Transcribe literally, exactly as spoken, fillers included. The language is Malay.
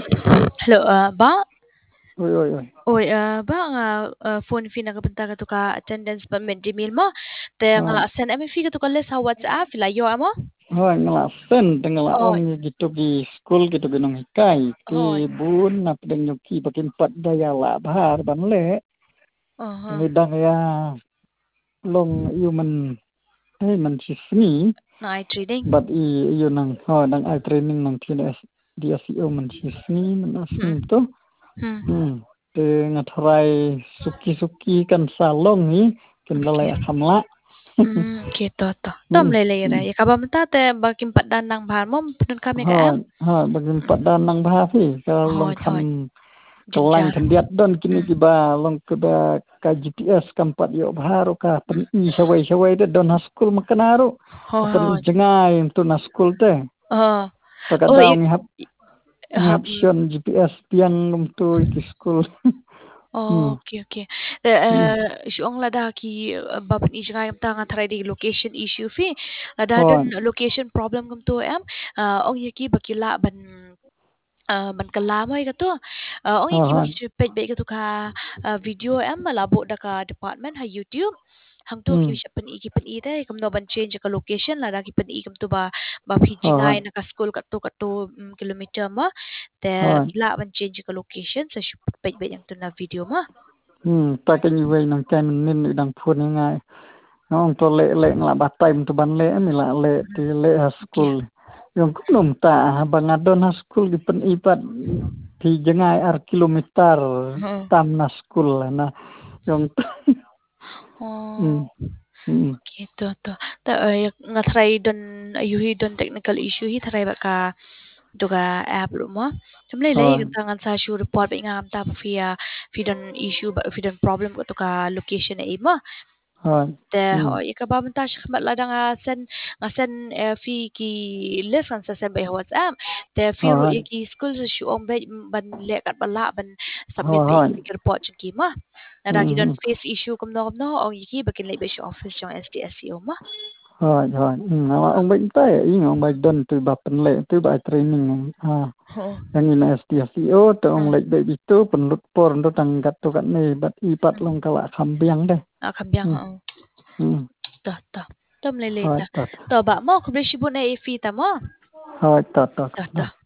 Hello, ah, ba? Oi, oi, oi. Oi, ah, ba nga ah, phone fee nakapunta ka to ka attendance pa med Gmail mo? Te Hoi. nga send emi fee ka to ka list sa WhatsApp filayo amo? Hoi ngelasen tengela Oh, ong gitu gi school gitu ginong hikai hoy. ti bun na pedeng yuki pakin pat daya la bahar ban le Aha. lidang ya long yu man hey man si sni Na eye trading. but i yu nang ho nang ai training nang tin s di s e o man si sni man Hmm. asni to Hmm. hmm te ngatrai suki suki kan salong ni kin lalai Okay. akamla Hmm, gitu to. Tom hmm lele ra. Ya kaba menta te bakim pat danang bahar mo pedun kami ka am. Hoi, hoi, bagim padan nang bahafi kalau long Hoy, hoy. kan kelang Jenjar. kan diat don kini Hmm. kiba long kiba ka G P S kampat yo baharu ka pen i sawai sawai de don ha school makanaru Hoy, pen i hoy. jengai tu na school te Ah. pakat Oh, daw ik ni hap ni hab hap sion G P S piang num tu ki school hmm okay, okay. hmm Eh, siung lada ki uh, baban i janga yung tanga try di location issue fi. Lada hoi don location problem kum to em. Uh, ong yaki bakila ban uh, ban kalamay ka to. Uh, ong yaki hoi baki page ba ka to ka uh, video em malabo da ka department ha YouTube. Hang to ki hmm siya pan iki pan ite kum no ban change ka location lada ki pan ikum to ba ba hoi pijingay na ka school ka to ka to um, kilometer ma te hoi kila ban change ka location sa so, page ba yang to na video ma. hmm ta cái như vậy nang kan min dang phun ngai nong to le le ngla batai tu ban le mi la le ti le ha Okay. school yung kunum ta bangadon ha school di pen ipat ti jengai ar kilometer Oo. tam na school na yung Oh, mm mm gitu to. Ta ay nga try don ayuhi don technical issue hi try ba ka duga app ro mo. Tumlay lay hoi tangan sa show report ba nga ta pa via fi don issue ba fi don problem ko to ka location na imo. hoi Te ho mm ika ba man ta siya matla nga sen nga sen eh, fi ki list ang sa sen ba WhatsApp. Te fi ro hoi iki school sa show ang ba ban le kat bala ban submit hoi ba hoi iki report jud ki ma. Naragi don mm face issue kum no kum no ang iki bakin lay ba siya office yung S D S C O ma. hoi hoi mm ông bệnh tai i ông bệnh don tu ba pen le tu ba training ha Oo. yang ina S T S E O to Ah, ông lek be itu penlut por ndo tanggat tu kan ni bat ipat mm. long kala kambiang deh Ah, kambyang hmm oo. hmm Ta ta. Tom lay hoi ta. tat To ba mo kublishi bu na ifita mo. hoi tat Ta tat ta.